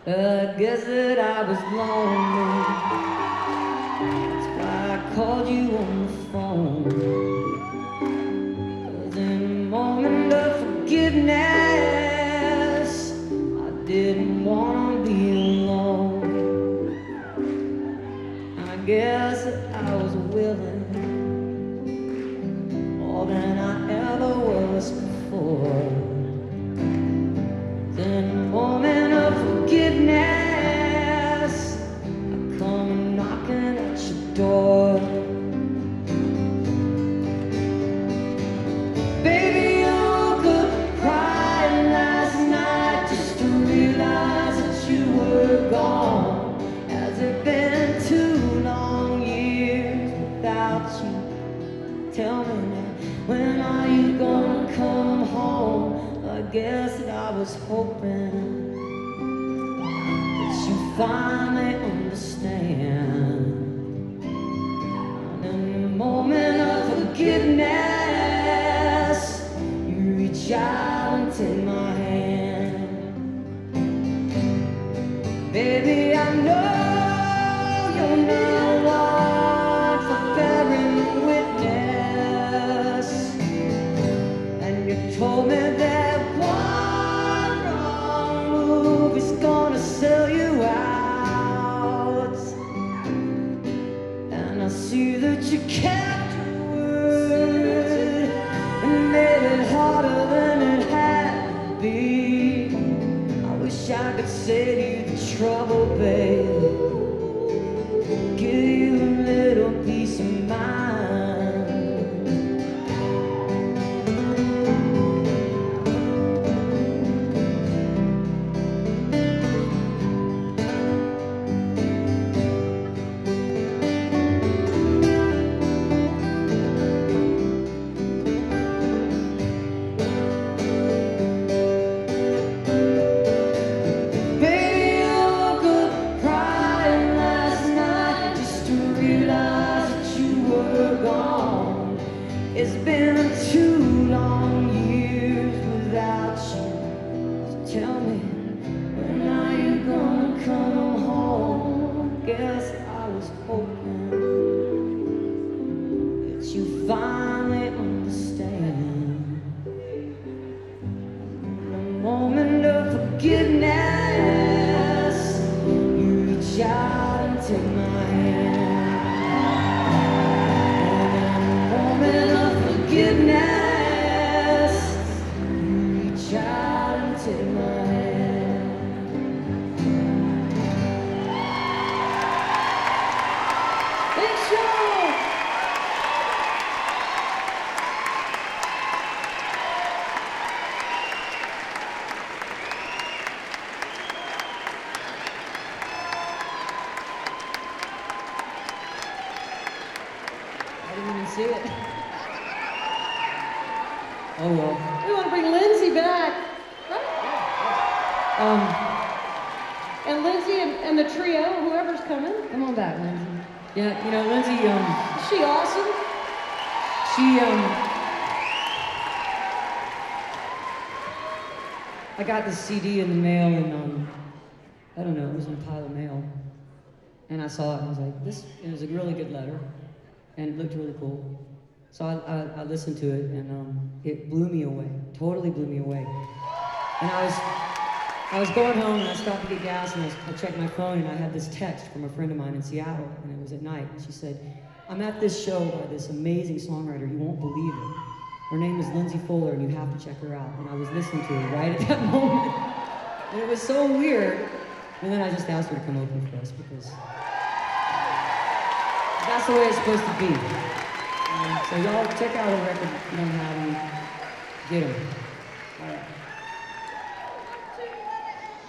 I guess that I was lonely. That's why I called you on the phone. 'Cause in a moment of forgiveness, I didn't wanna be alone. I guess that I was willing more than I ever was before. In a moment of forgiveness, I come knocking at your door. Baby, you could cry last night just to realize that you were gone. Has it been 2 long years without you? Tell me now, when are you gonna come home? I guess that I was hoping that you finally understand. And in the moment of forgiveness, you reach out and take my hand. Baby, I know you're not one for bearing witness, and you told me that one wrong move is gonna sell you out. And I see that you kept your word and made it harder than it had to be. I wish I could save you the trouble, babe, give you a little peace of mind. It's been 2 long years without you. So tell me, when are you gonna come home? Guess I was hoping that you finally understand. In a moment of forgiveness, you reach out and take my hand. Forgiveness, you reach out and take my hand. Big show! I didn't even see it. Oh well. We want to bring Lindsay back. And Lindsay and the trio, whoever's coming. Come on back, Lindsay. Yeah, you know, Lindsay, Is she awesome? I got this CD in the mail and I don't know, it was in a pile of mail. And I saw it and I was like, it was a really good letter and it looked really cool. So I listened to it and it blew me away, totally blew me away. And I was going home and I stopped to get gas and I checked my phone and I had this text from a friend of mine in Seattle and it was at night. And she said, I'm at this show by this amazing songwriter, you won't believe it. Her name is Lindsay Fuller and you have to check her out. And I was listening to her right at that moment. And it was so weird. And then I just asked her to come open for us because that's the way it's supposed to be. So y'all check out her record if you don't have any. Get them. All right.